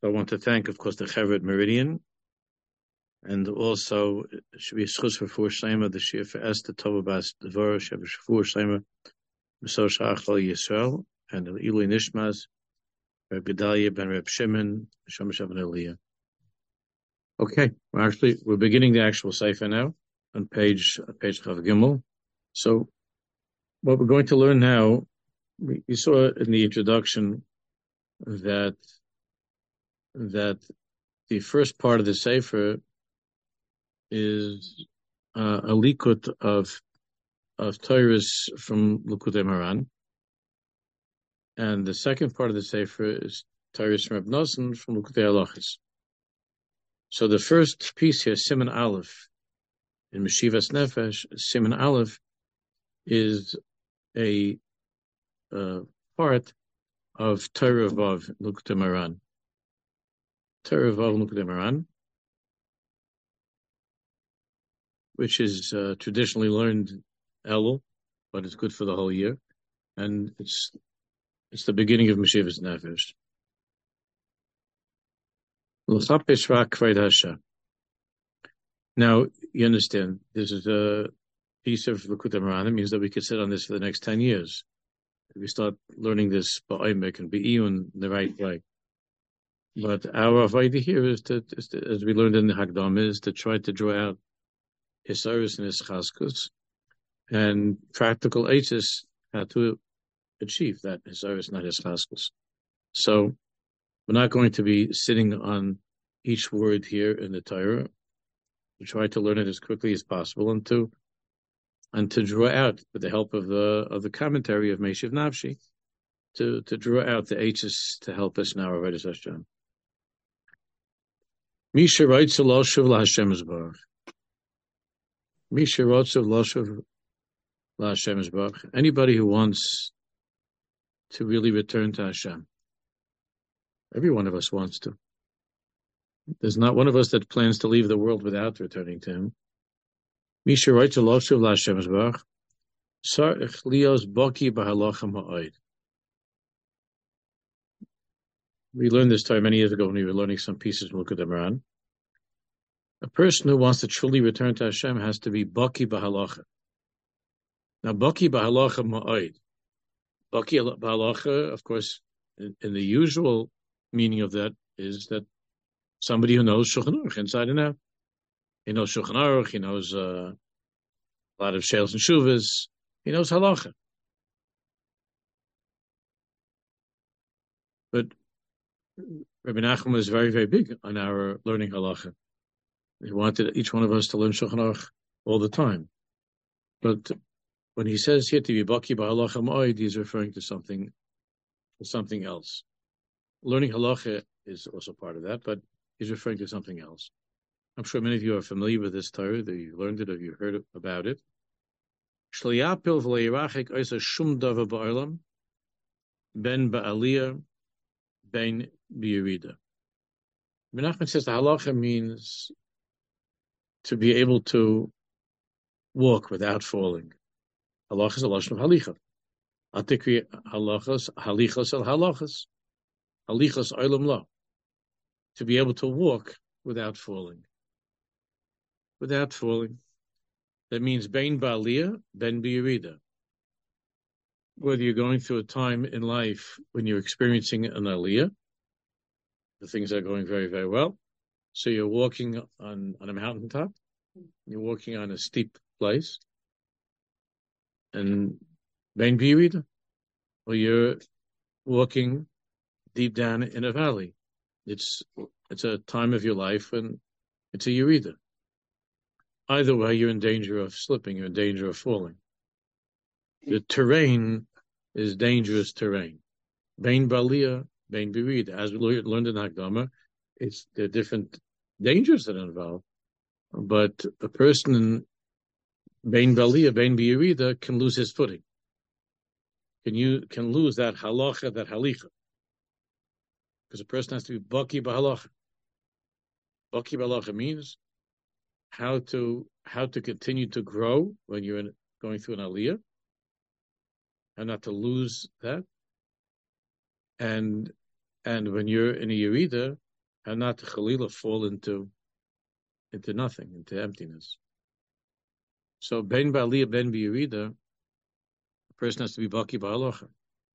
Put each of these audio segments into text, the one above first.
I want to thank, of course, the Chevret Meridian, and also it should be a schus for Shlema, the Shir for Esther Tovabas Devor, Shev Shafur Shlema, Meso Shachal Yisrael, and the Ilui Nishmas, Reb Gedalia ben Reb Shimon, Shamash ben Eliyah. Okay, we're beginning the actual Sefer now on page Chav Gimel. So, what we're going to learn now, we saw in the introduction that the first part of the Sefer is a likut of Torahs from Likutei Moharan, and the second part of the Sefer is Torahs from Reb Nosson from Likutei Halachos. So the first piece here, Siman Aleph, in Meshivas Nefesh, Siman Aleph is a part of Torah Vav Likutei Moharan. Torah Vav Likutei Moharan, which is traditionally learned Elul, but it's good for the whole year, and it's the beginning of Meshivas Nefesh. Now, you understand, this is a piece of Likutei Moharan. It means that we could sit on this for the next 10 years. If we start learning this ba'omek and be'iyun the right way. But our avodah here is to, as we learned in the Hagdam, is to try to draw out Hisaris and Hischaskus and practical aitis how to achieve that Hisaris and Hischaskus. So we're not going to be sitting on each word here in the Torah. We try to learn it as quickly as possible and to draw out, with the help of the commentary of Meshiv Nafshi, to draw out the H's to help us now. Avodas Hashem. Misha writes lo shuv laHashem Yisbarach. Misha writes lo shuv laHashem Yisbarach. Anybody who wants to really return to Hashem. Every one of us wants to. There's not one of us that plans to leave the world without returning to Him. Misha writes lo shuv laHashem Yisbarach. Sarich lios baki b'halacha ma'od. We learned this time many years ago when we were learning some pieces from Likutei Moharan. A person who wants to truly return to Hashem has to be baki b'halacha. Now, baki b'halacha ma'od. Baki b'halacha, of course, in the usual meaning of that is that somebody who knows Shulchan Aruch inside and out. He knows Shulchan Aruch, he knows a lot of Shales and Shuvas, he knows halacha. But Rabbi Nachman was very, very big on our learning halacha. He wanted each one of us to learn Shulchan Aruch all the time. But when he says here to be baki b'halacha ma'od, he's referring to something else. Learning halacha is also part of that, but he's referring to something else. I'm sure many of you are familiar with this Torah, that you learned it or you heard about it. Shliyapil v'leirachik oisa shum davar ba'olam, ben ba'aliyah, ben b'yerida. Menachem says the halacha means to be able to walk without falling. Halacha is a lashon of halicha. Atikri halachas, halichas al halachas. Halichas olam lo. To be able to walk without falling. Without falling. That means ben ba'aliyah, ben b'yerida. Whether you're going through a time in life when you're experiencing an aliyah, the things are going very, very well. So you're walking on a mountaintop, you're walking on a steep place, and ben b'yerida, or you're walking deep down in a valley. It's a time of your life and it's a yerida. Either way, you're in danger of slipping, you're in danger of falling. The terrain is dangerous terrain. Bein b'aliyah, bein b'yerida. As we learned in Hakdama, there are different dangers that are involved. But a person in bein b'aliyah, bein b'yerida can lose his footing. Can lose that halacha, that halicha. Because a person has to be baki b'halacha. Baki b'halacha means how to continue to grow when you're going through an aliyah, and not to lose that. And when you're in a yerida, and not to Chalila fall into nothing, into emptiness. So ben ba'aliyah, ben b'yerida, a person has to be baki ba'alocha.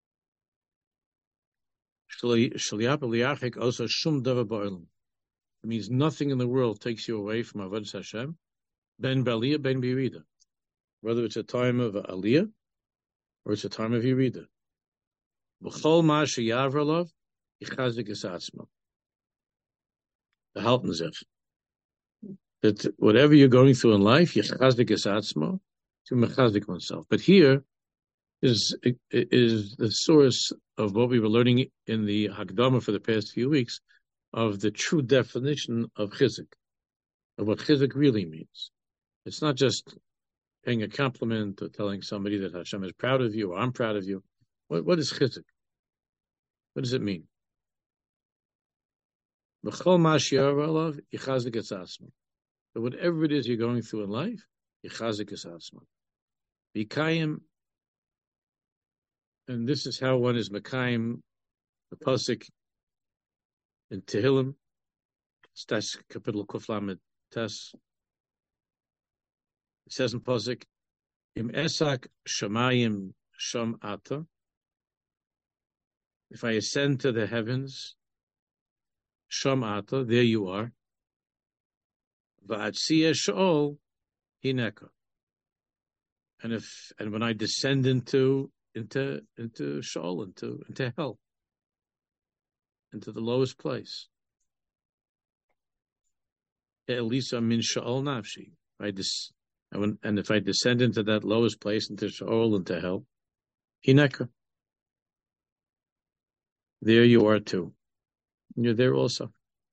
Shaliyap aliyachik also shum davar ba'olam. It means nothing in the world takes you away from Avodas Hashem. Ben ba'aliyah, ben b'yerida. Whether it's a time of aliyah or it's a time of yerida. B'chol ma she'yavra alav, yichazik es atzmo. The Halten that whatever you're going through in life, yichazik es atzmo, to mechazik oneself. But here is the source of what we were learning in the Hakdama for the past few weeks of the true definition of chizik, of what chizik really means. It's not just paying a compliment or telling somebody that Hashem is proud of you or I'm proud of you. What is chizik? What does it mean? But whatever it is you're going through in life, yichazik es atzmo. B'kayim, and this is how one is mekayim, the pasuk in Tehillim, that's capital Kuf Lamed Tes. It says in pasuk, Im esak shamayim sham ata. If I ascend to the heavens, sham ata, there you are. Va'atziyah sh'ol hineka. And when I descend into Sheol, into hell, into the lowest place. Elisa min Sheol nafshi. And if I descend into that lowest place, into Sheol, into hell, hineka. There you are too. You're there also.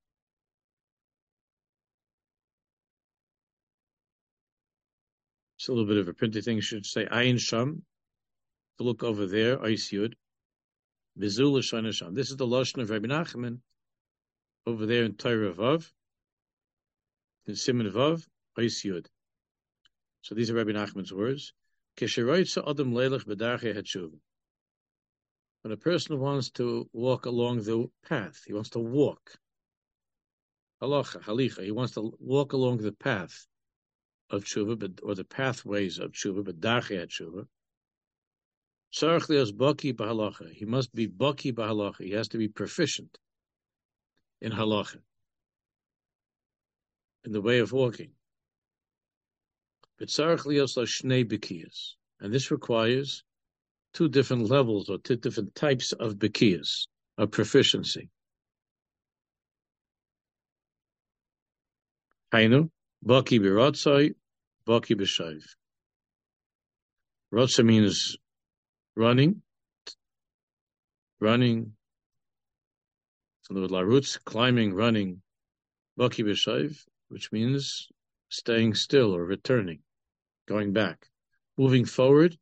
It's a little bit of a printed thing. Should say Ayin Sham. To look over there, Ais Yud. Bizul Shana Sham. This is the Lashon of Rabbi Nachman over there in Torah Vav. In Siman Vav, Ais Yud. So these are Rabbi Nachman's words. Kesheroitza Adam Leilach B'darchei HaTshuva. When a person wants to walk along the path, he wants to walk. Halacha, halicha. He wants to walk along the path of tshuva, or the pathways of tshuva, but darchei tshuva. Tzarich lios baki b'halacha. He must be baki b'halacha. He has to be proficient in halacha, in the way of walking. But tzarich lios lo shnei b'kiyas, and this requires two different levels or two different types of b'kiyas, of proficiency. Hainu. Baki b'rotzai, baki b'shayv. Rotza means running. From the word larutz, climbing, running. Baki b'shayv, which means staying still or returning, going back, moving forward.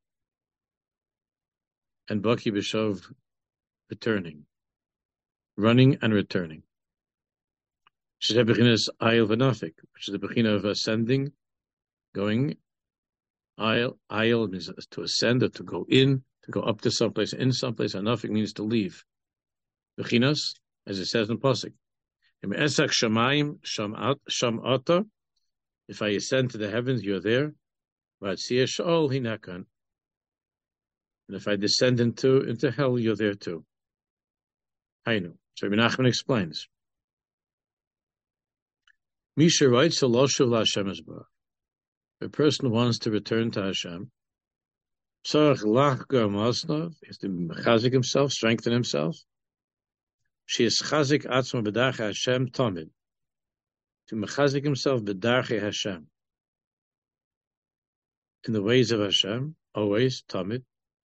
And baki b'shayv, returning, running and returning. Which is the beginner's ayil v'nafik, which is the beginner of ascending, going. Ayil means to ascend or to go in, to go up to someplace, in someplace. And nafik means to leave. Beginner's, as it says in pasuk, Im esak shamayim sham ata. If I ascend to the heavens, you're there. V'atziyah sh'ol hinekan. And if I descend into hell, you're there too. Hainu. So Rabbi Nachman explains. Misha writes, a person wants to return to Hashem. He has to mechazik himself, strengthen himself. She is chazik atzma b'darchei Hashem tamid. To mechazik himself b'darchei Hashem. In the ways of Hashem, always, tamid.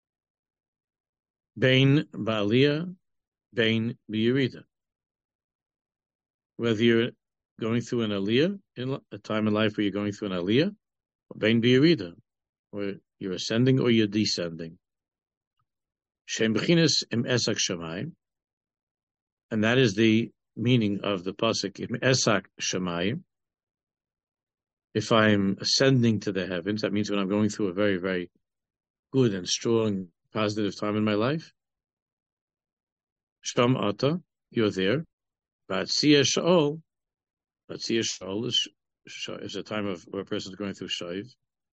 Bein ba'aliyah, bein b'yerida. Whether you're going through an aliyah, in a time in life where you're going through an aliyah, or bein b'yerida, where you're ascending or you're descending. Shem b'chinas im esak shamayim, and that is the meaning of the pasuk im esak shamayim. If I'm ascending to the heavens, that means when I'm going through a very, very good and strong, positive time in my life. Sham ata, you're there. Vatzia Shaol is a time of where a person is going through Shaiv.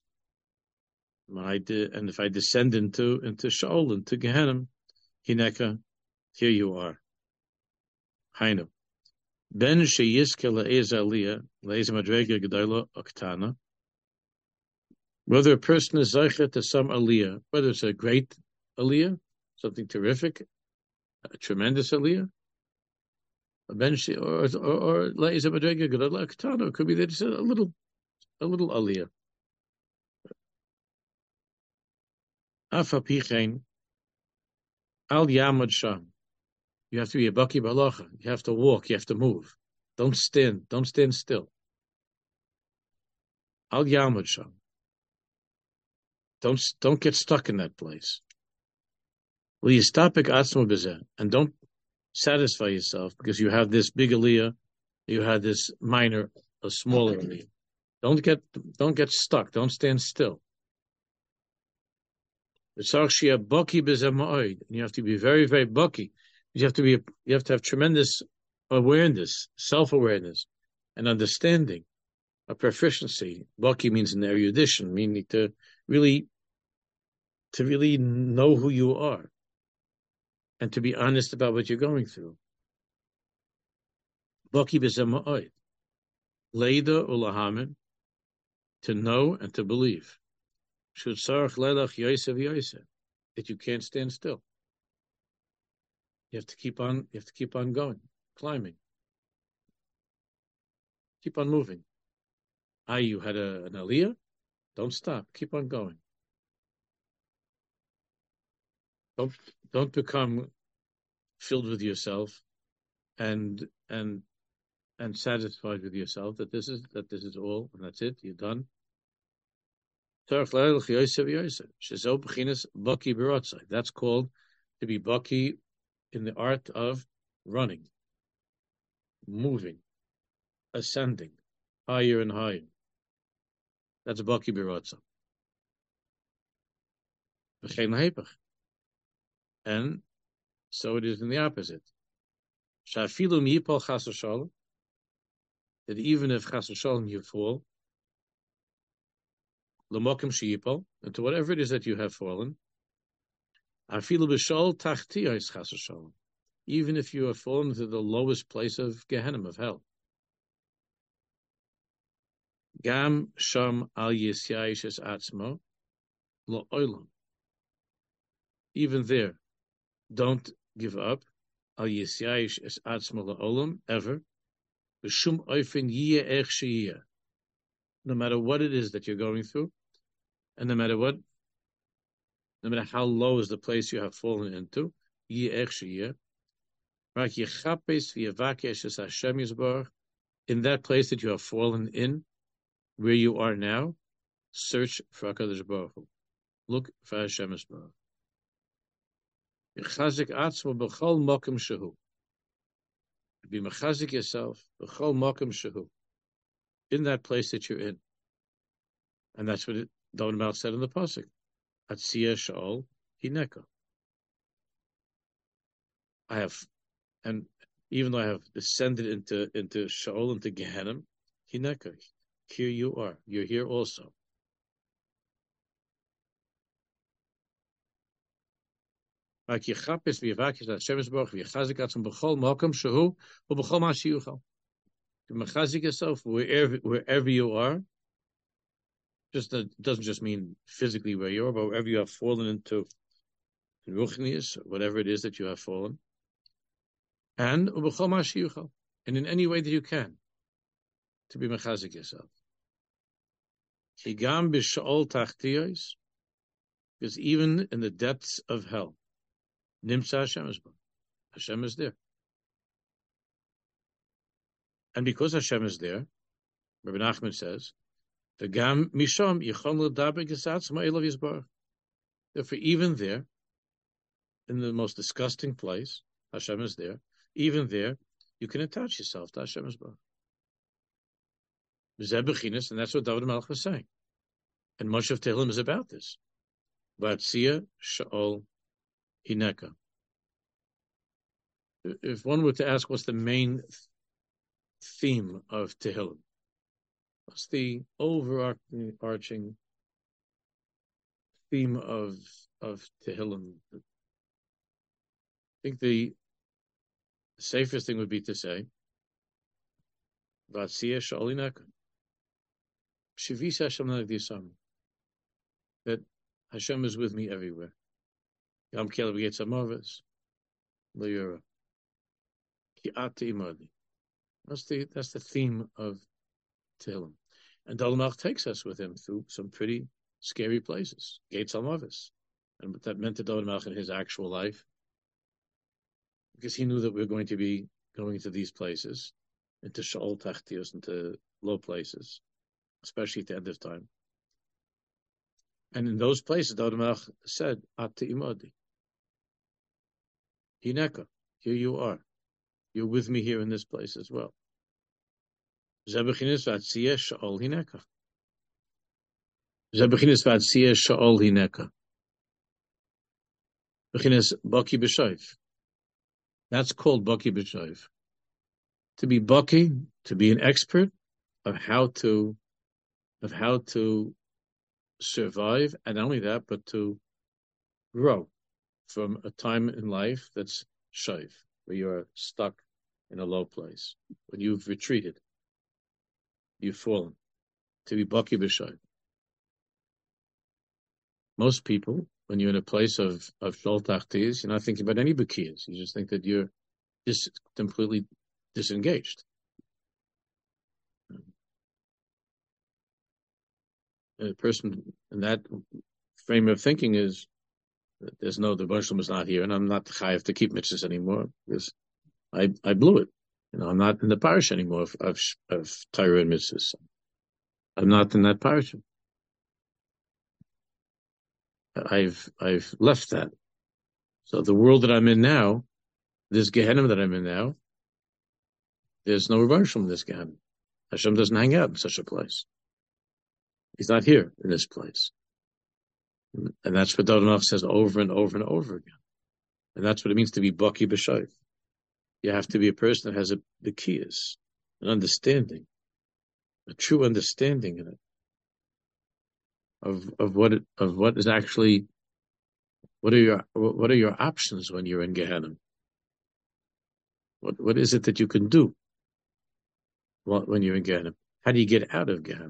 And if I descend into Shaol, into Gehenna, Hineka, here you are. Hainu. Ben sheyiske le'ez aliyah, le'ez madrega gedayla oktana. Whether a person is zeicher to some aliyah, whether it's a great aliyah, something terrific, a tremendous aliyah, ben or le'ez madrega gedayla oktana, it could be that it's a little aliyah. Afa pichein al yamad sham. You have to be a baki balacha. You have to walk. You have to move. Don't stand still. Al yamad sham. Don't get stuck in that place. And don't satisfy yourself because you have this big aliyah, you have this minor, a smaller aliyah. Don't get stuck. Don't stand still. And you have to be very, very bucky. You have to have tremendous awareness, self-awareness, and understanding, a proficiency. Bucky means an erudition, meaning to really know who you are and to be honest about what you're going through. Bucky b'zema'od. Leida ulahamen, to know and to believe. Shutzarach lelach yosef yosef, that you can't stand still. You have to keep on going, climbing. Keep on moving. You had an aliyah? Don't stop. Keep on going. Don't become filled with yourself and satisfied with yourself that this is all and that's it. You're done. That's called to be baki in the art of running, moving, ascending, higher and higher. That's baki birotza. And so it is in the opposite. That even if chas v'shalom you fall, l'mokim sheyipol, into whatever it is that you have fallen, afilu b'shol tachtiyos chas v'shalom, even if you have fallen to the lowest place of Gehenna, of hell. Gam sham al yisyayish es atzmo lo'olam. Even there, don't give up. Al yisyayish es atzmo lo'olam, ever. B'shum oifen yiyeh ech sheyiyeh. No matter what it is that you're going through, and no matter how low is the place you have fallen into, yiyeh ech sheyiyeh. Rak yechapes v'yavakesh es Hashem yisbarach. In that place that you have fallen in, where you are now, search for HaKadosh Baruch Hu. Look for Hashem Yisbarach. Yechazik atzmo b'chol mokum shehu. Be mechazik yourself b'chol mokum shehu. In that place that you're in. And that's what David Melch said in the pasuk. Atzia Shaol Hineka. And even though I have descended into Shaol, into Gehenna, Hineka. Here you are. You're here also. You mechazik yourself wherever you are. It doesn't just mean physically where you are, but wherever you have fallen into in ruchnius, whatever it is that you have fallen, and in any way that you can, to be mechazik yourself. Because even in the depths of hell, Nimsa Hashem is there. And because Hashem is there, Rabbi Nachman says, V'gam misham yichon l'daber gesatzma elav yisbarach. Therefore, even there, in the most disgusting place, Hashem is there. Even there, you can attach yourself to Hashem yisbarach. And that's what David Melch was saying. And Moshe of Tehillim is about this. Vatzia Shaol Hineka. if one were to ask what's the main theme of Tehillim, what's the overarching theme of Tehillim? I think the safest thing would be to say, Vatsiya Sha'olinaka. Shivisa Hashem Nagdisam. That Hashem is with me everywhere. Yam Kelev Yetzamavis. Layura. Ki'ati Imadi. That's the theme of Tehillim. And Dalamach takes us with him through some pretty scary places. Gates Almavis. And what that meant to Dalamach in his actual life. Because he knew that we were going to be going to these places, into Sha'ol Tachtios, into low places, especially at the end of time. And in those places, Dalamach said, Ati Imadi. Hineka, here you are. You're with me here in this place as well. Zebechinis Vatsiya Sha'ol Hineka. Zebechinis Vatsiya Sha'ol Hineka. Bechinis Baki B'Shayv. That's called Baki B'Shayv. To be Baki, to be an expert of how to survive, and not only that, but to grow from a time in life that's Shayv, where you're stuck in a low place, when you've retreated, you've fallen. To be Baki B'Shayv. Most people, when you're in a place of Shol Tachtis, you're not thinking about any Bakiyas. You just think that you're just completely disengaged. A person in that frame of thinking is that the Baruch is not here, and I'm not chayav to keep mitzvahs anymore because I blew it. I'm not in the parish anymore of Torah and mitzvahs. I'm not in that parish. I've left that. So the world that I'm in now, this Gehenna that I'm in now, there's no Rebbe in this Gehenna. Hashem doesn't hang out in such a place. He's not here in this place. And that's what David says over and over and over again. And that's what it means to be Baki B'Shayv. You have to be a person that has the kiyas, an understanding, a true understanding in it. Of what is actually, what are your options when you're in Gehenna? What is it that you can do when you're in Gehenna? How do you get out of Gehenna?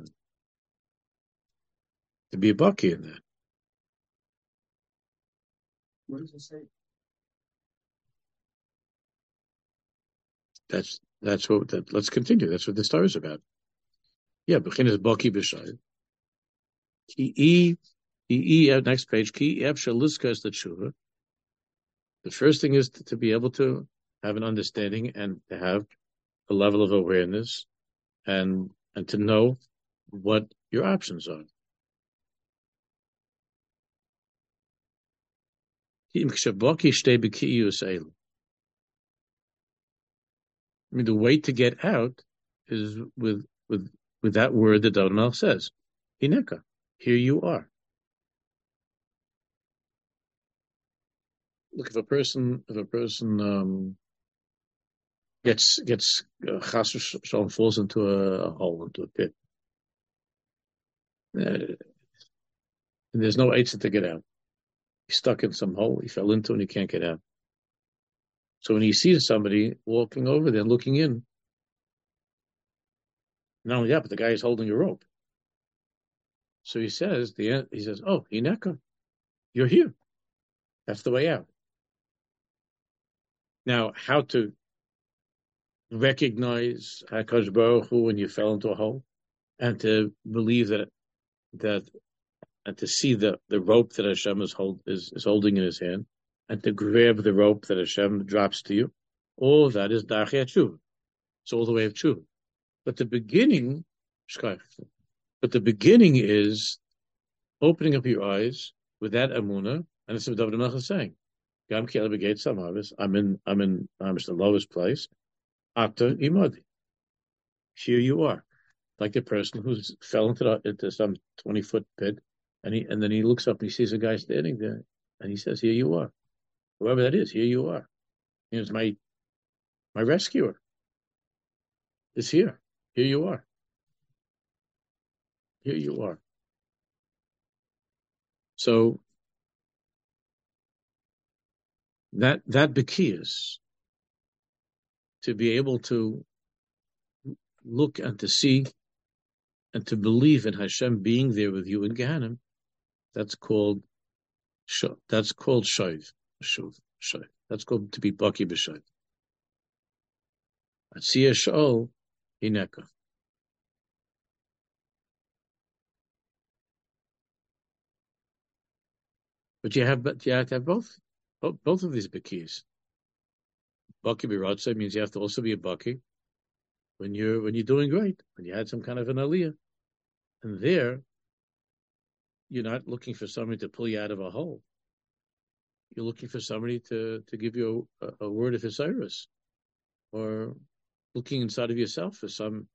To be a Baki in that. What does it say? Let's continue. That's what the story is about. Yeah, Bechin is Baki B'Shayv. Next page. The first thing is to be able to have an understanding and to have a level of awareness and to know what your options are. I mean, the way to get out is with that word that David says, Hineka. Here you are. Look, if a person gets chas v'shalom, falls into a hole, into a pit, and there's no exit to get out. He's stuck in some hole. He fell into and he can't get out. So when he sees somebody walking over there, looking in, not only that, but the guy is holding a rope. So he says, oh, Hineka, you're here. That's the way out. Now, how to recognize HaKadosh Baruch Hu when you fell into a hole, and to believe that and to see the rope that Hashem is holding in his hand, and to grab the rope that Hashem drops to you, all of that is Darchei Tshuva. It's all the way of Tshuva. But the beginning is opening up your eyes with that Amunah, and it's what David Melech is saying. I'm in the lowest place. Ata Imadi. Here you are. Like the person who fell into some 20-foot pit, and then he looks up and he sees a guy standing there, and he says, here you are. Whoever that is, here you are. It's my My rescuer is here. Here you are. Here you are. So that Bekiyas, to be able to look and to see and to believe in Hashem being there with you in Gehenna, that's called shayv. That's called to be baki b'shayv. Atziyah sh'ol hineka. But you have to have both of these bekiyas. Baki b'ratzah means you have to also be a baki when you're doing great, when you had some kind of an aliyah, and there you're not looking for somebody to pull you out of a hole. You're looking for somebody to give you a word of Hesiris, or looking inside of yourself for some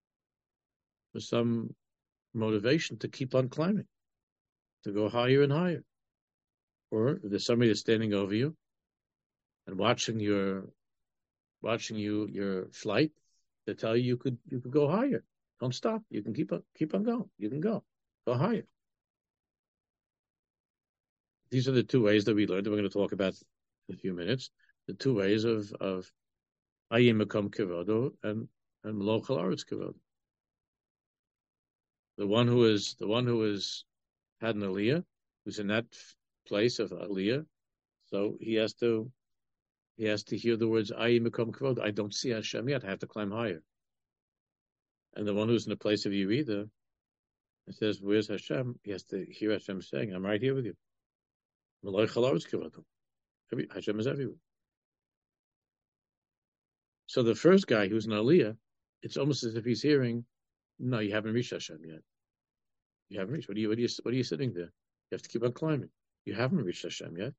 motivation to keep on climbing, to go higher and higher. Or if there's somebody that's standing over you and watching your flight, to tell you could go higher. Don't stop. You can keep on going. You can go higher. These are the two ways that we learned, that we're going to talk about in a few minutes. The two ways of Ayim Mekom Kevodo and Melochel Aretz Kevodo. The one who is had an Aliyah, who's in that place of Aliyah, so he has to hear the words Ayim Mekom Kevodo. I don't see Hashem yet. I have to climb higher. And the one who's in the place of Yerida, it says, "Where's Hashem?" He has to hear Hashem saying, "I'm right here with you." Hashem is everywhere. So the first guy who's in Aliyah, it's almost as if he's hearing, "No, you haven't reached Hashem yet. You haven't reached. What are you sitting there? You have to keep on climbing. You haven't reached Hashem yet.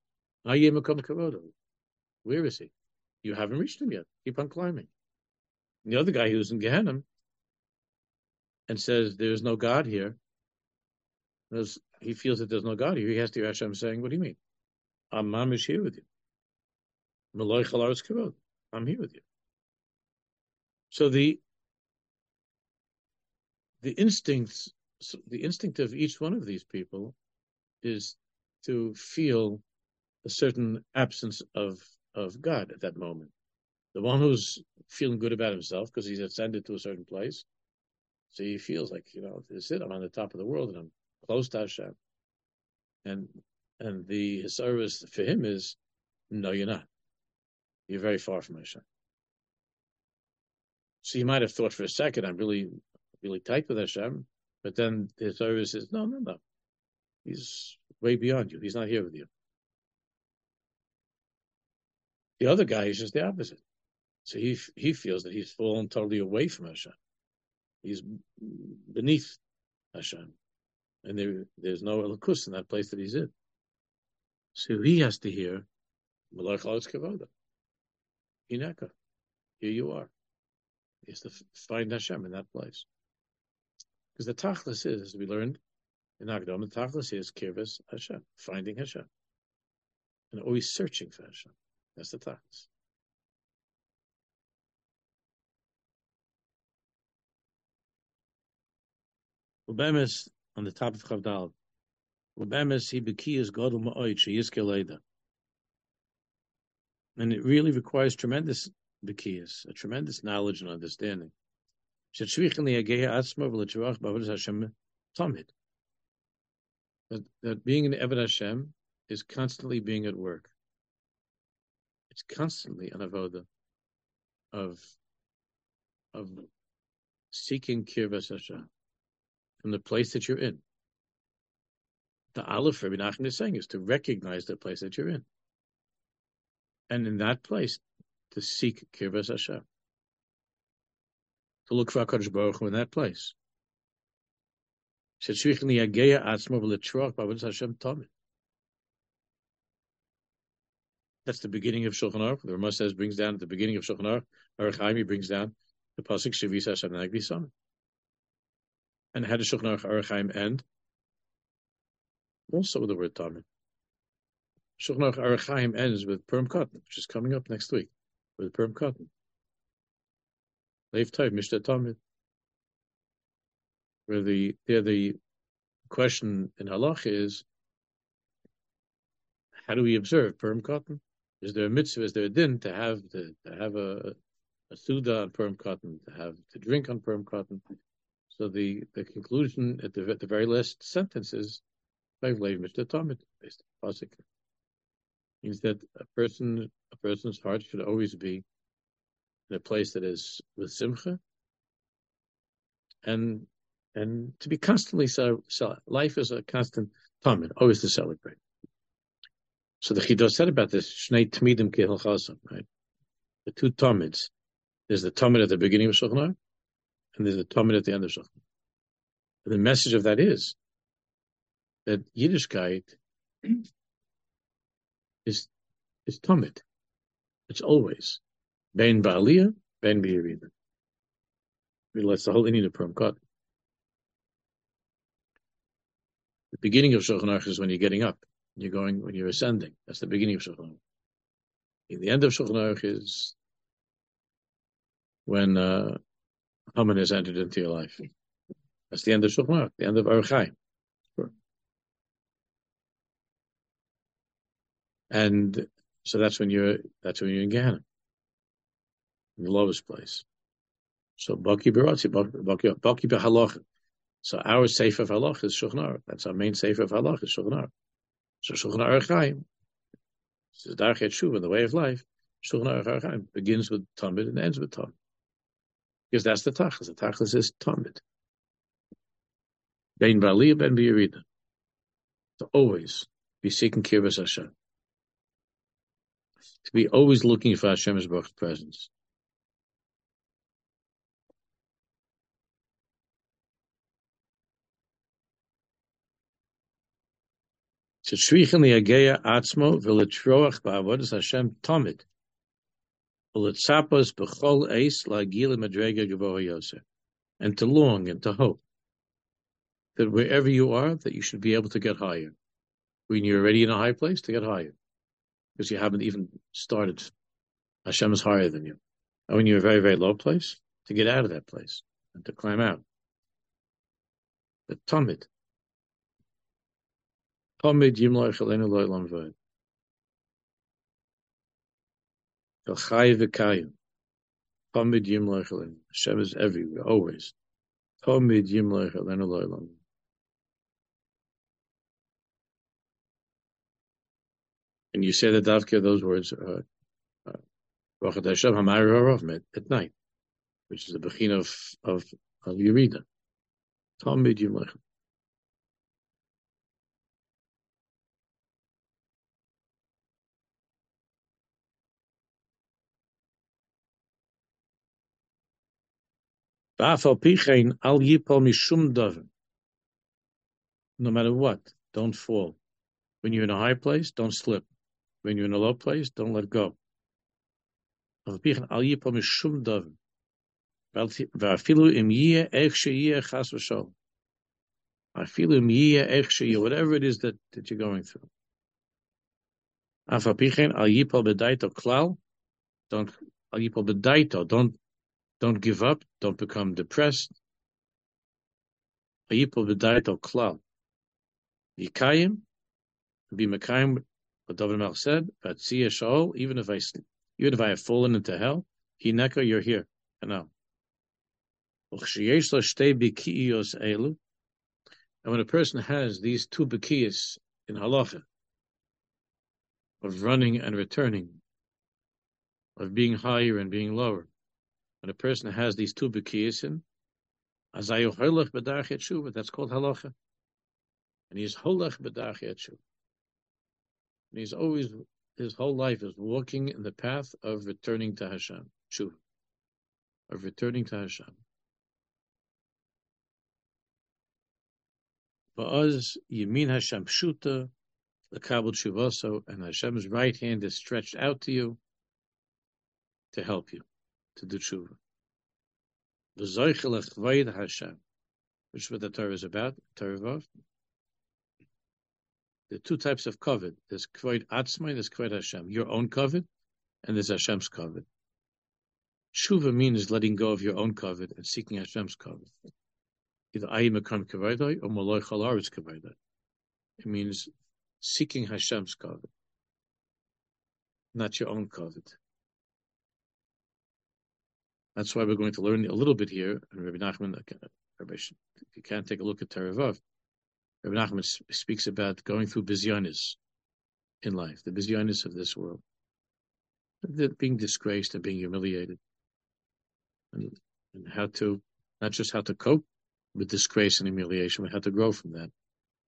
Where is he? You haven't reached him yet. Keep on climbing." And the other guy who's in Gehenna and says, "There's no God here," he feels that there's no God here. He has to hear Hashem saying, "What do you mean? I'm mamish here with you. I'm here with you." So the instinct of each one of these people is to feel a certain absence of God at that moment. The one who's feeling good about himself because he's ascended to a certain place, so he feels like, this is it. I'm on the top of the world and I'm close to Hashem. And the service for him is, no, you're not. You're very far from Hashem. So you might have thought for a second, I'm really, really tight with Hashem, but then his service is, no. He's way beyond you. He's not here with you. The other guy is just the opposite. So he feels that he's fallen totally away from Hashem. He's beneath Hashem. And there's no Elokus in that place that he's in. So he has to hear, Melech Ha'aretz Kevodo. Hineka. Here you are. He has to find Hashem in that place. Because the Tachlis is, as we learned in Agdom, the Tachlis is Kirvas Hashem, finding Hashem. And always searching for Hashem. That's the Tachlis. Ubemes, on the top of Chavdal, Ubemes, he bekiyas Godel Ma'oid, Sheyizke Leida. And it really requires tremendous bekiyas, a tremendous knowledge and understanding. That being in Eved Hashem is constantly being at work. It's constantly an avoda of seeking kirvas Hashem from the place that you're in. The Aleph Rabbi Nachman is saying is to recognize the place that you're in, and in that place to seek kirvas Hashem, to look for HaKadosh Baruch Hu in that place. That's the beginning of Shulchan Aruch. The Rama says, brings down at the beginning of Shulchan Aruch, Aruch Chaim brings down the pasuk Shavis Hashem Nagbi Samim. And how does Shulchan Aruch Aruch Chaim end? Also with the word Tamid. Shulchan Aruch Aruch Chaim ends with Purim Katan, which is coming up next week, with Purim Katan. Leif Tov, Mishta Tamid. Where the question in halacha is, how do we observe Purim cotton? Is there a mitzvah? Is there a din to have a suda on Purim cotton, to drink on Purim cotton? So the conclusion at the very last sentence is, based on pasuk, means that a person's heart should always be in a place that is with simcha, and to be constantly so life is a constant tamid, always to celebrate. So the Chiddush said about this, Shnei Tamidim Kehil Chasam, right? The two tamids. There's the tamid at the beginning of Shulchan Aruch, and there's the tamid at the end of Shulchan Aruch. And the message of that is that Yiddishkeit is tamid. It's always ben ba'aliyah, ben b'yirida. That's the whole Indian of Purim Katan. The beginning of Shulchan Aruch is when you're getting up. When you're ascending. That's the beginning of Shulchan Aruch. The end of Shulchan Aruch is when Haman has entered into your life. That's the end of Shulchan Aruch, the end of Aruch Chaim. Sure. And so that's when you're in Gehenna, in the lowest place. So Baki B'Ratzi, Baki B'Halacha. So our Sefer of Halacha is Shulchan Aruch. That's our main Sefer of Halacha is Shulchan Aruch. So Shulchan Aruch Chaim, this is Darchet Shuva, the way of life. Shulchan Aruch Chaim begins with Tamid and ends with Tamid. Because that's the Tachlis. The Tachlis is Tamid. Ben Ba'aliyah, Ben B'yirida. To always be seeking Kirbas Hashem. To be always looking for Hashem's presence. To shrichen liageya atzmo v'letroach ba'avodas Hashem tamid. V'letzapos b'chol eis la'agil madrega gavoha yosef. And to long and to hope that wherever you are, that you should be able to get higher. When you're already in a high place, to get higher. Because you haven't even started. Hashem is higher than you. And when you're in a very, very low place, to get out of that place and to climb out. The tamid. Tamid yimloich aleinu lo'olam v'ed. El chai v'kayim. Tamid yimloich aleinu. Hashem is everywhere, always. Tamid yimloich aleinu lo'olam. And you say the davka, those words, Baruch Hashem Hamayir Harav at night, which is the Bechina of Yerida. Tamid Yimloich. Ba'afal pichein al yipol mishum davar. No matter what, don't fall. When you're in a high place, don't slip. When you're in a low place, don't let go. Al yipol mishum davar. Va'afilu im yiyeh ech sheyiyeh chas v'sholom. Afilu im yiyeh ech sheyiyeh, whatever it is that you're going through. Afal pichein al yipol bedaito klal. Don't al yipol bedaito. Don't give up. Don't become depressed. Al yipol bedaito klal. Yikayim, be Mekayim, what David Melch said, but see a Shaol, even if I have fallen into hell, Hineka, you're here. And now. And when a person has these two bekiyas in halacha, of running and returning, of being higher and being lower, when a person has these two bekiyas in, that's called halacha. And he's holach b'darchei tshuva. And he's always, his whole life is walking in the path of returning to Hashem, tshuva, of returning to Hashem. Va'az yamin Hashem pshuta l'kabel tshuvaso, and Hashem's right hand is stretched out to you to help you to do tshuva. V'zoich l'chvayid Hashem, which is what the Torah is about, Torah Vav. There are two types of kavod. There's kvod atzmai, there's kvod Hashem. Your own kavod, and there's Hashem's kavod. Tshuva means letting go of your own covet and seeking Hashem's covet. Either ayim ekam kavayday or moloi chalaretz kavayday. It means seeking Hashem's covet, not your own covet. That's why we're going to learn a little bit here. And Rabbi Nachman, if you can't take a look at Teravav, Rabbi Nachman speaks about going through bizyonis in life, the bizyonis of this world, being disgraced and being humiliated, and how to, not just how to cope with disgrace and humiliation, but how to grow from that.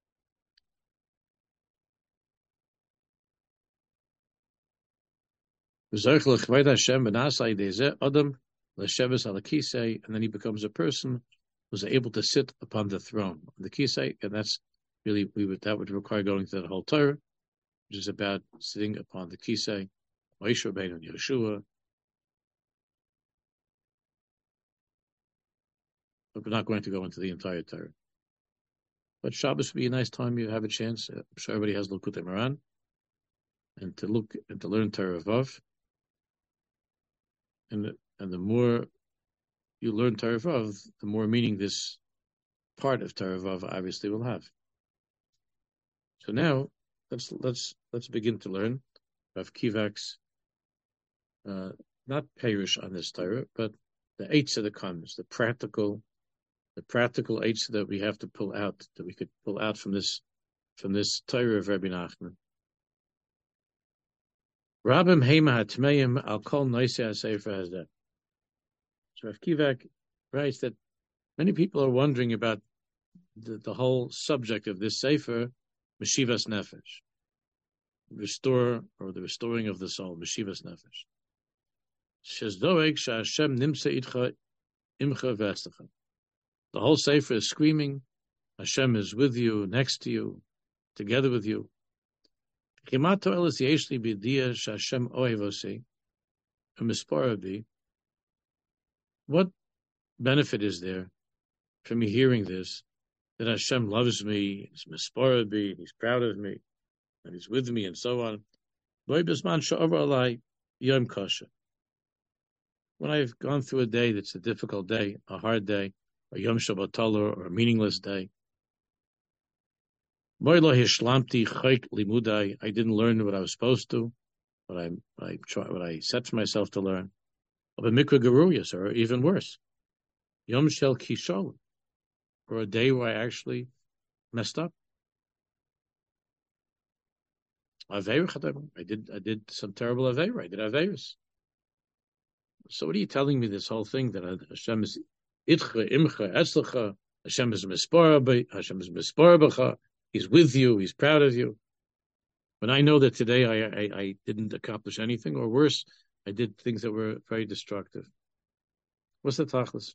And then he becomes a person who's able to sit upon the throne, the kisei, and that's really that would require going through that whole Torah, which is about sitting upon the kisei, Moshe Rabbeinu and Yeshua. But we're not going to go into the entire Torah. But Shabbos would be a nice time. You have a chance. I'm sure everybody has Likutei Moharan, and to look and to learn Torah Vav. And the more you learn Torah Vav, the more meaning this part of Torah Vav obviously will have. So now let's begin to learn Rav Kivak's not Perush on this Torah, but the Eitzah that comes, the practical Eitzah that we have to pull out, that we could pull out from this Torah of Rabbi Nachman. Rabim Heima Hatmeim Al Kol Noisei HaSefer Hazeh. So Rav Kivak writes that many people are wondering about the whole subject of this Sefer, Meshivas Nefesh, the restoring of the soul, Meshivas Nefesh. Shezdoeg Sha'Hashem Nimsa Itcha Imcha V'Estecha. The whole Sefer is screaming, Hashem is with you, next to you, together with you. What benefit is there from me hearing this, that Hashem loves me, He's misparad bi, He's proud of me, and He's with me, and so on. When I've gone through a day that's a difficult day, a hard day, a Yom Shabbat or a meaningless day, I didn't learn what I was supposed to, what I set for myself to learn. Or even worse, Yom Shel Kishol, or a day where I actually messed up. I did some terrible Aveira. I did Aveiros. So what are you telling me this whole thing that Hashem is Itcha, Imcha, Etzlecha, Hashem is Misparah, He's with you, He's proud of you. But I know that today I didn't accomplish anything, or worse, I did things that were very destructive. What's the tachlis?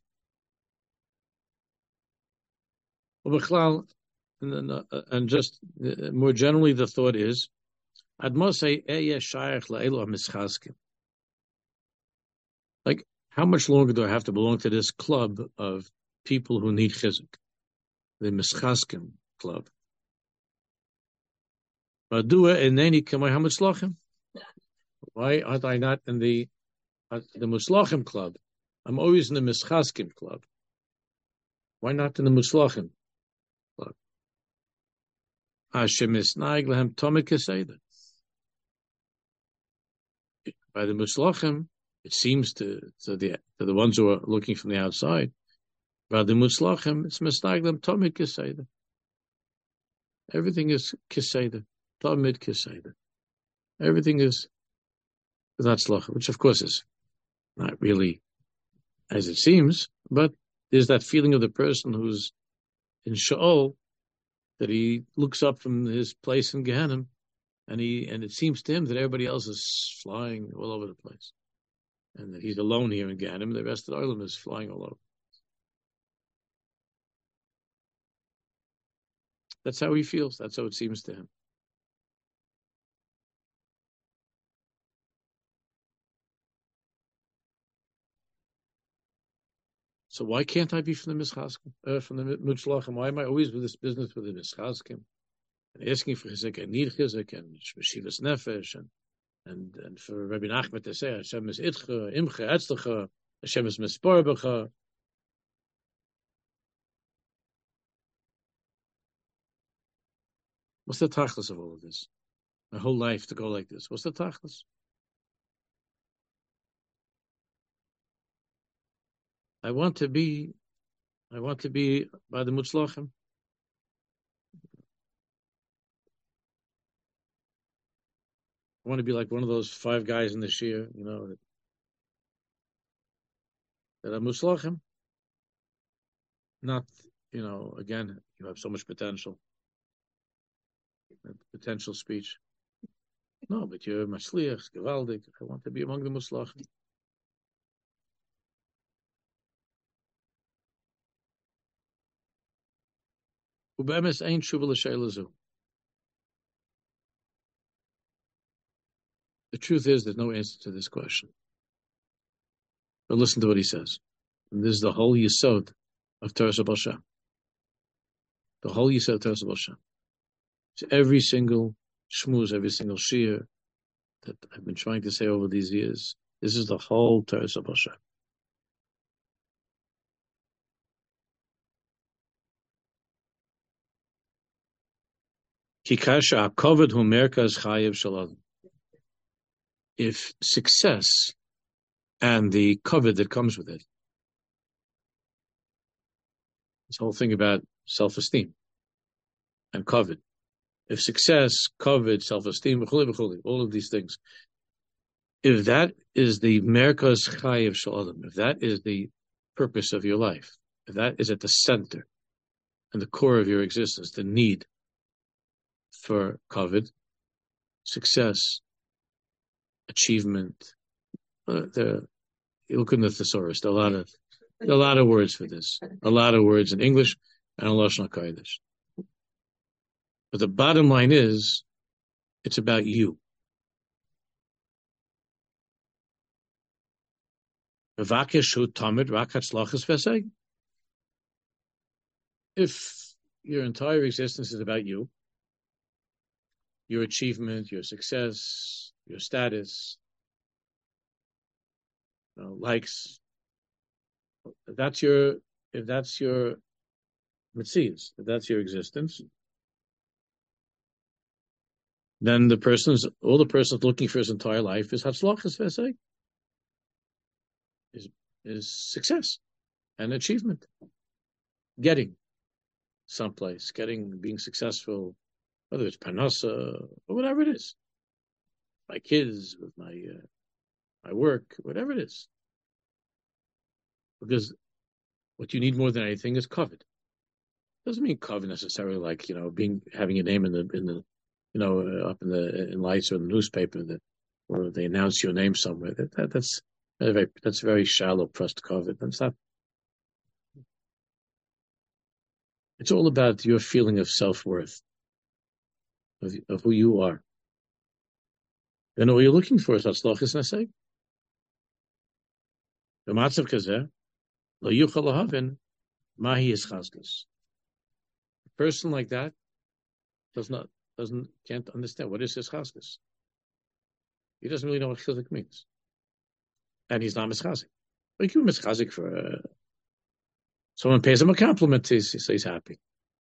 Well, and just more generally, the thought is, like, how much longer do I have to belong to this club of people who need chizuk, the Mischaskim club? Why aren't I not in the Muslachim club? I'm always in the Mischaskim club. Why not in the Muslachim club? Hashem is naig tomik keseder. By the Muslachim, it seems to the ones who are looking from the outside. By the Muslachim, it's misnaig them tomik keseder. Everything is keseder. Tamid keseder. Everything is without slacha, which of course is not really as it seems, but there's that feeling of the person who's in Sheol, that he looks up from his place in Gehenna, and it seems to him that everybody else is flying all over the place, and that he's alone here in Gehenna, and the rest of the Olam is flying all over. That's how he feels. That's how it seems to him. So why can't I be from the Mischaskim, from the Mutzlachim? Why am I always with this business with the Mischaskim and asking for chizuk and need chizuk and Meshivas Nefesh and for Rabbi Nachman to say Hashem is Itcha, Imcha, Etzlecha, Hashem is mispar b'cha. What's the tachlis of all of this? My whole life to go like this. What's the tachlis? I want to be by the Mutzlachim. I want to be like one of those 5 guys in the Shia, that are Mutzlachim. Not, again, you have so much potential speech. No, but you're Mashliach, Gewaldig. I want to be among the Mutzlachim. Ubemes ain't shuva l'sheila zu. The truth is, there's no answer to this question. But listen to what he says. And this is the whole yesod of Torah Baal Shem. The whole yesod of Torah Baal Shem. So every single shmuz, every single shir that I've been trying to say over these years, this is the whole Torah Baal Shem. Kikasha akovad hu merkaz chayev shalom. If success and the covet that comes with it, this whole thing about self-esteem and covet, if success, covet, self-esteem, all of these things, if that is the merkaz chayev shalom, if that is the purpose of your life, if that is at the center and the core of your existence, the need for covet, success, achievement, you look in the thesaurus. There are a lot of words for this. A lot of words in English and in Lashon HaKodesh. But the bottom line is, it's about you. If your entire existence is about you, your achievement, your success, your status, likes. If that's your metzius, if that's your existence, then all the person's looking for his entire life is hatzlachas v'eseg, is success and achievement, getting someplace, being successful, whether it's parnasa or whatever it is, my kids, with my work, whatever it is. Because what you need more than anything is covet. Doesn't mean covet necessarily like having your name in the up in lights or in the newspaper or they announce your name somewhere. That's very shallow pressed covet. That's not. It's all about your feeling of self-worth, of who you are. Then all you're looking for is hatzlachas neseg. B'matzav kazeh, lo yuchal lahavin mahi yischazkus. A person like that can't understand what is yischazkus. He doesn't really know what chizuk means, and he's not mischazik. Like you mischazik for someone pays him a compliment, he's happy.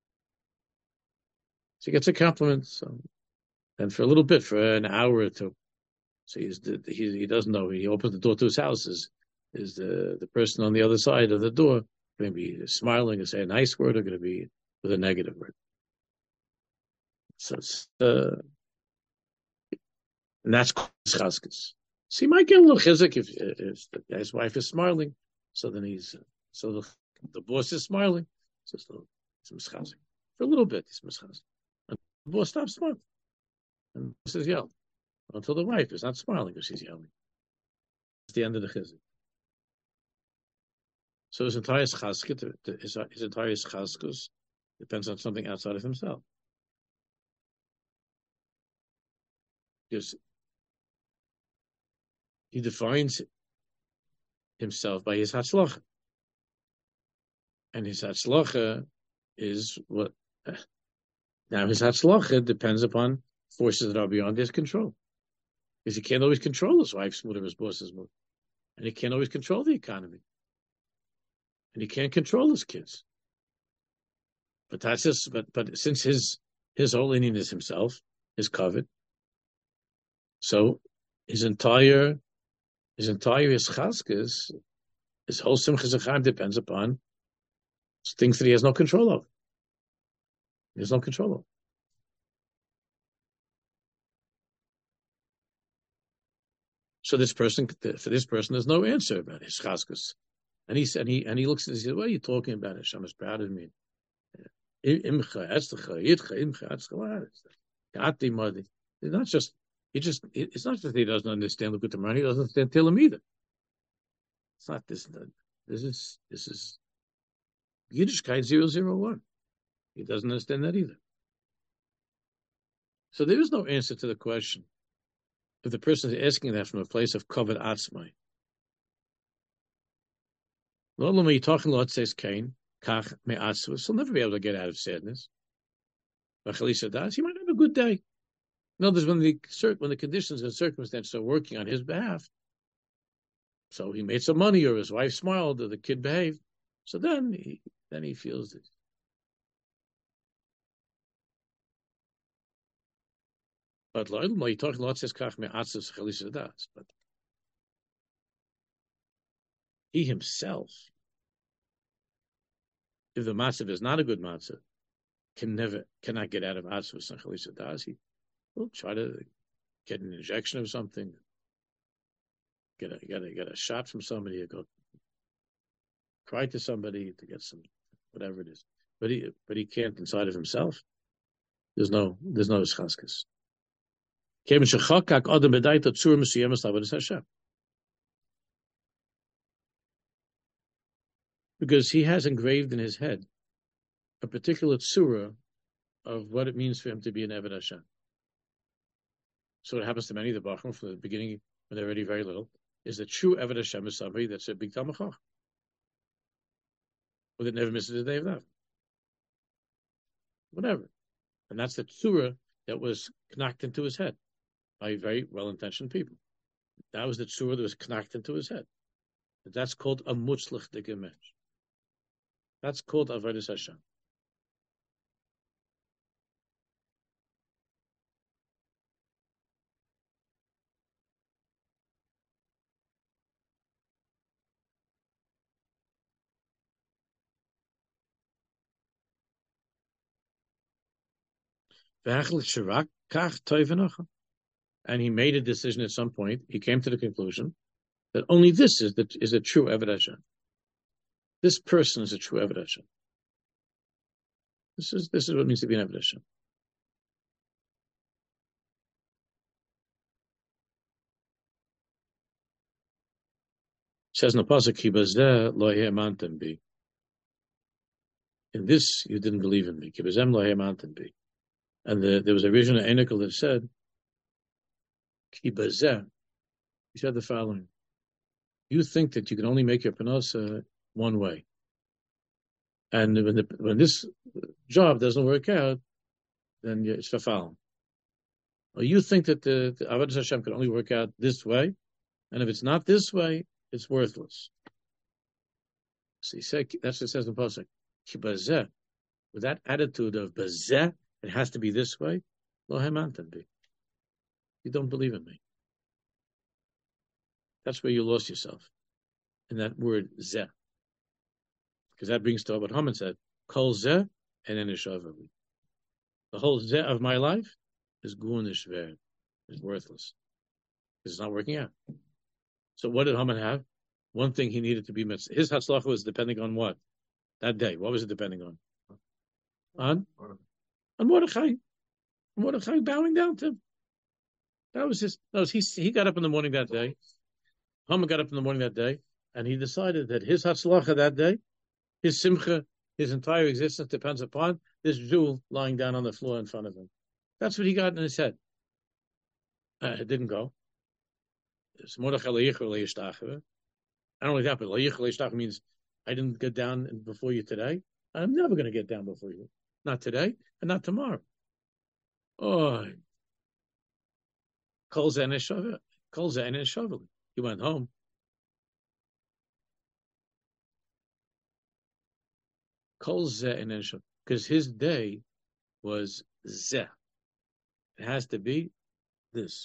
So he gets a compliment, and for a little bit, for an hour or two. So he doesn't know. He opens the door to his house. Is the person on the other side of the door going to be smiling and say a nice word, or going to be with a negative word? So and that's chazkas. So he might get a little chizuk if his wife is smiling. So then the boss is smiling. So it's mischazik. For a little bit, he's mischazik. And the boss stops smiling. And the boss is yelling. Until the wife is not smiling because she's yelling. It's the end of the chizuk. So his entire chazkus depends on something outside of himself. Because he defines himself by his hatzlacha. And his hatzlacha is what? Now his hatzlacha depends upon forces that are beyond his control. Because he can't always control his wife's mood or his boss's mood. And he can't always control the economy. And he can't control his kids. But that's just, but since his whole inyan is himself, his covet, so his entire ischaskas, his whole simchas achayim depends upon things that he has no control of. He has no control of. So for this person, there's no answer about his chaskas. And he looks and he says, "What are you talking about? Hashem is proud of me. Imcha, etzlecha, yitcha, imcha, etzlecha." It's not just it's not that he doesn't understand Likutei Moharan, he doesn't understand Tehillim either. It's not this. This is Yiddishkeit 001. He doesn't understand that either. So there is no answer to the question if the person is asking that from a place of kavod atzmai. Lo you're talking Lot says Cain, kach me'atzvus, he'll never be able to get out of sadness. But Chalisa das, he might have a good day. In other words, when the conditions and circumstances are working on his behalf, so he made some money, or his wife smiled, or the kid behaved, so then he feels it. But you're talking Lot says kach me'atzvus, Chalisa das, but he himself, if the matzav is not a good matzav, cannot get out of atzvus and chalisa das. He will try to get an injection of something, get a shot from somebody, or go cry to somebody to get some whatever it is. But he can't inside of himself. There's no ischaskas. Because he has engraved in his head a particular tzura of what it means for him to be an Eved Hashem. So what happens to many of the Bachrim from the beginning, when they're already very little, is that true Eved Hashem is somebody that's a big Talmid Chacham, or that never misses a day of that. Whatever. And that's the tzura that was knocked into his head by very well-intentioned people. That was the tzura that was knocked into his head. That's called a mutzlich degemensch. That's called Avodas Hashem. And he made a decision at some point. He came to the conclusion that only this is a true Eved Hashem. This person is a true Eved Hashem. This is what it means to be an Eved Hashem. Says in the pasuk, "Ki bazeh lo ha'amantem bi." In this you didn't believe in me. Ki bazem lo ha'amantem bi. And there was a vision of Enoch that said, "Ki bazeh." He said the following: you think that you can only make your parnasa one way, and when this job doesn't work out, then it's verfallen. Or you think that the Avodas Hashem can only work out this way, and if it's not this way, it's worthless. So he said, that's what it says in the pasuk, "Ki bazeh," with that attitude of bazeh, it has to be this way. Lo ha'amantem bi. You don't believe in me. That's where you lost yourself in that word zeh, because that brings to what Haman said: "Kol zeh and enishaveli." The whole zeh of my life is gunish ver, is worthless. It's not working out. So what did Haman have? One thing he needed to be mitzvah. His hatzlacha was depending on what? That day. What was it depending on? On Mordechai. Mordechai bowing down to him. That was he got up in the morning that day. Haman got up in the morning that day, and he decided that his hatzlacha that day, his simcha, his entire existence depends upon this Jew lying down on the floor in front of him. That's what he got in his head. It didn't go. It's Mordechai le'yichur le'yishtachar. Not only that, but le'yichur le'yishtachar means I didn't get down before you today. I'm never going to get down before you. Not today and not tomorrow. Oh, kol zeh enes shavel. He went home. Kol Zeh and Ensham, because his day was Zeh. It has to be this.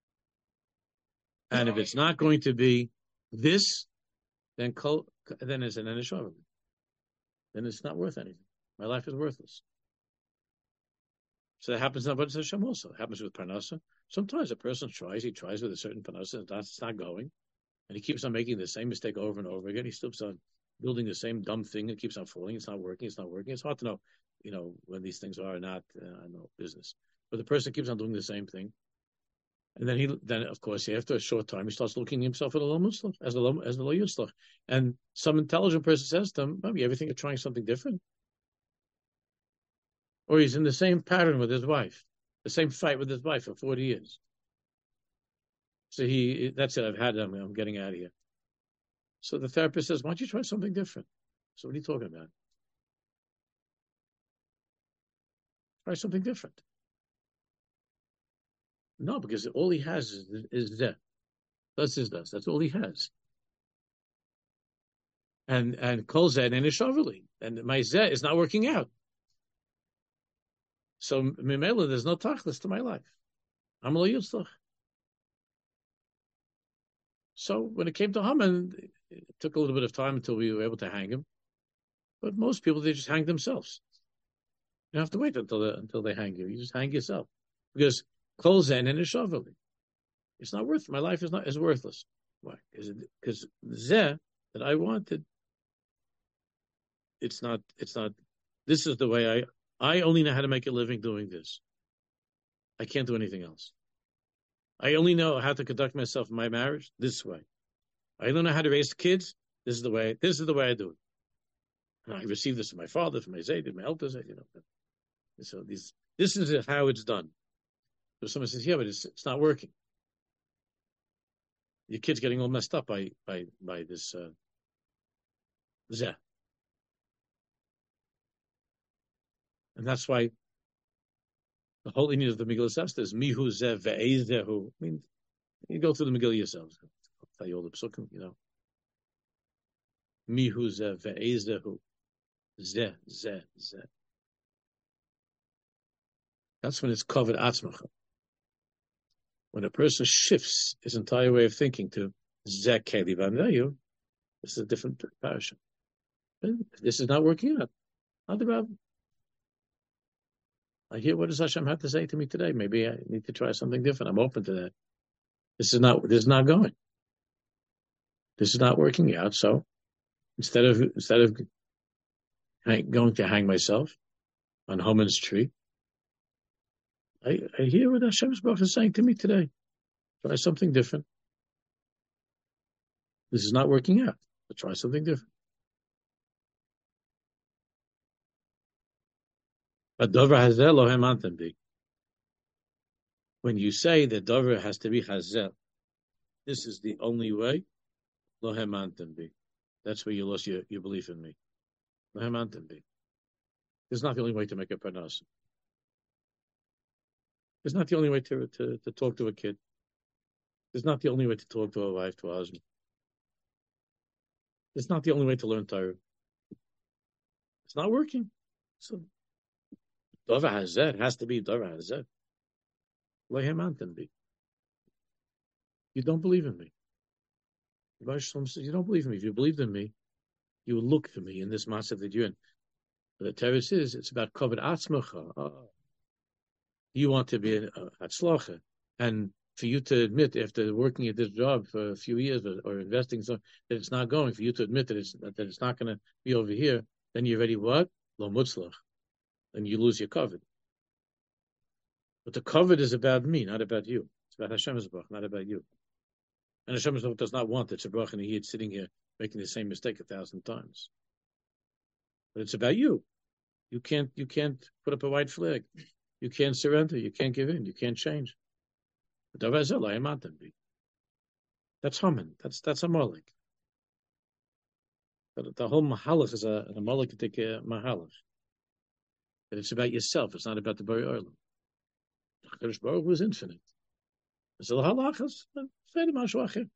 And if it's not going to be this, then it's an Enesham. Then it's not worth anything. My life is worthless. So that happens in Avodas Hashem also. It happens with Parnasa. Sometimes a person he tries with a certain Parnasa, it's not going. And he keeps on making the same mistake over and over again. He keeps on building the same dumb thing. It keeps on falling. It's not working. It's not working. It's hard to know, when these things are not, business. But the person keeps on doing the same thing. And then of course, after a short time, he starts looking at himself as the Lo Yitzlach. And some intelligent person says to him, maybe everything you're trying something different. Or he's in the same pattern with his wife, the same fight with his wife for 40 years. So that's it, I'm getting out of here. So the therapist says, why don't you try something different? So what are you talking about? Try something different. No, because all he has is that. That's all he has. And Kol Zeh and Ishavali. And my Zeh is not working out. So Mimela, there's no tachlis to my life. I'm Lo Yitzlach. So when it came to Haman, it took a little bit of time until we were able to hang him. But most people, they just hang themselves. You don't have to wait until they hang you. You just hang yourself. Because Kol Zeh and Ishavali. It's not worth. My life is worthless. Why? Because Zeh that I wanted, it's not. This is the way I only know how to make a living doing this. I can't do anything else. I only know how to conduct myself in my marriage this way. I don't know how to raise kids. This is the way I do it. And I received this from my father, from my Zayd, my elders, So this is how it's done. So someone says, yeah, but it's not working. Your kid's getting all messed up by this Zeh. And that's why the whole inyan of the Megillah Esther is Mihu Zeh Ve'ezehu. I mean, you go through the Megillah yourselves. I'll tell you all the psukim, Mihu Zeh Ve'ezehu. Zeh. That's when it's covered atzmacha. When a person shifts his entire way of thinking to Zeh Keli V'Amneyu, this is a different parasha. This is not working out. Not about. I hear what does Hashem have to say to me today. Maybe I need to try something different. I'm open to that. This is not going. This is not working out. So instead of going to hang myself on Haman's tree, I hear what Hashem's Baruch is saying to me today. Try something different. This is not working out. So try something different. But Dover Hazel Lohem Antambi. When you say that Dover has to be Hazel, this is the only way. Lohem Antambi. That's where you lost your belief in me. Lohem Antambi. It's not the only way to make a parnasa. It's not the only way to talk to a kid. It's not the only way to talk to a wife, to a husband. It's not the only way to learn Torah. It's not working. So Dover Hazeh, it has to be Dover Hazeh. Lohem Antambi. You don't believe in me. Says, you don't believe in me. If you believed in me, you would look for me in this matzah that you're in. But the teretz is, it's about covered atzmacha. You want to be a hatzlacha. And for you to admit, after working at this job for a few years or investing so that it's not going, for you to admit that it's not going to be over here, then you're ready what? Lo mutzlach. And you lose your covet. But the covet is about me, not about you. It's about Hashem's Baruch, not about you. And Hashem's Baruch does not want the Tzibach and the Yid sitting here making the same mistake 1,000 times. But it's about you. You can't put up a white flag. You can't surrender. You can't give in. You can't change. That's Haman. That's a Molech. The whole Mahalach is a Molochitic Mahalach. That it's about yourself. It's not about the Bari Olam. The Kadosh Baruch Hu is infinite. It's the halachas. Say the mashu acher.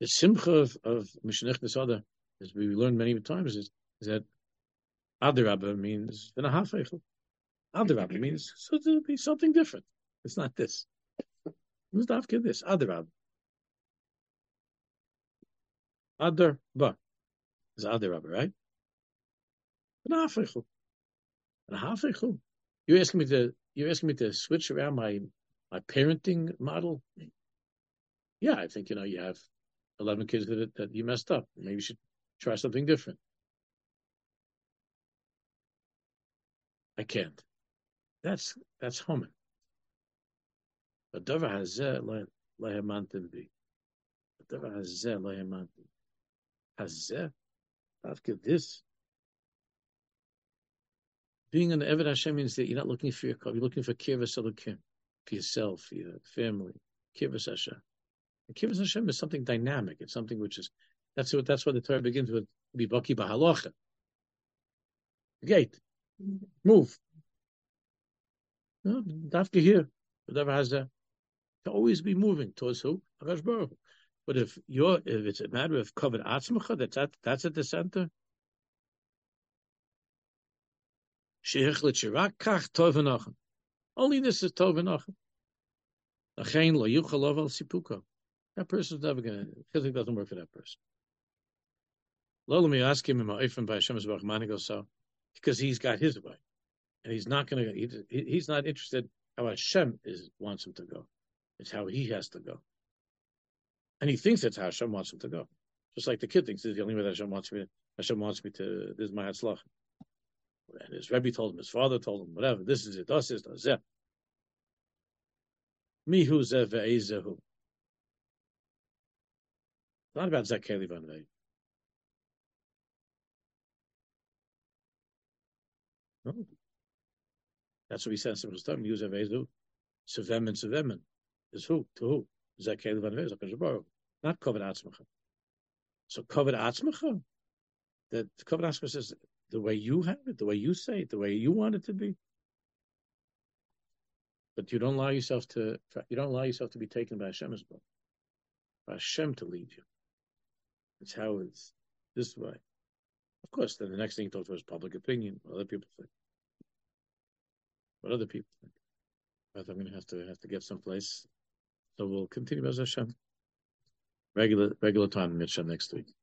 The simcha of Mishnech Nesada, as we learned many times, is that Adarabba means v'nahafeichel. Adarabba means so to be something different. It's not this. It's not this. Adarabba. Adarabba is Adarabba, right? V'nahafeichel. V'nahafeichel. You're asking me to switch around my parenting model? Yeah, I think you have 11 kids that you messed up. Maybe you should try something different. I can't. That's Homer. But Davar Hazeh Lahamantin be. Davar Hazeh Lahamantin. Hazeh. After this, being an Eved Hashem means that you're not looking for your car. You're looking for Kirvas Elokim, for yourself, for your family. Kirvas Hashem. And Kirvas Hashem is something dynamic. It's something which is that's why the Torah begins with Bibaki Bahalocha. Gate. Move. No, Dafka here. Whatever has that. To always be moving towards who? Hakadosh Baruch Hu. But if it's a matter of covered atzmacha, that's at the center. Sheichlet shirak kach tov v'nochem. Only this is tov v'nochem. Lachein lo yuchal al sipuka. That person's never gonna. It doesn't work for that person. Lo let me ask him by Hashem's Baruch so because he's got his way, and he's not gonna. He's not interested how Hashem wants him to go. It's how he has to go. And he thinks that's how Hashem wants him to go. Just like the kid thinks this is the only way that Hashem wants me to, this is my Hatzlach. And his Rebbe told him, his father told him, whatever, this is it, das ist das, yeah. Mihu zeh ve'ezehu. Not about Zakeli Van Vei. No. That's what he says in the time. Mihu zeh ve'ezehu. Sevemen is who? To who? Zakeli Van Vei, Zakash Baruch. Not covered atzmacha. So covered atzmacha, that covered atzmacha says the way you have it, the way you say it, the way you want it to be. But you don't allow yourself to be taken by Hashem's book, by Hashem to lead you. It's how it's this way. Of course, then the next thing he talks about is public opinion. What other people think. What other people think. But I'm going to have to get someplace. So we'll continue as Hashem. Regular time, Mitzvah next week.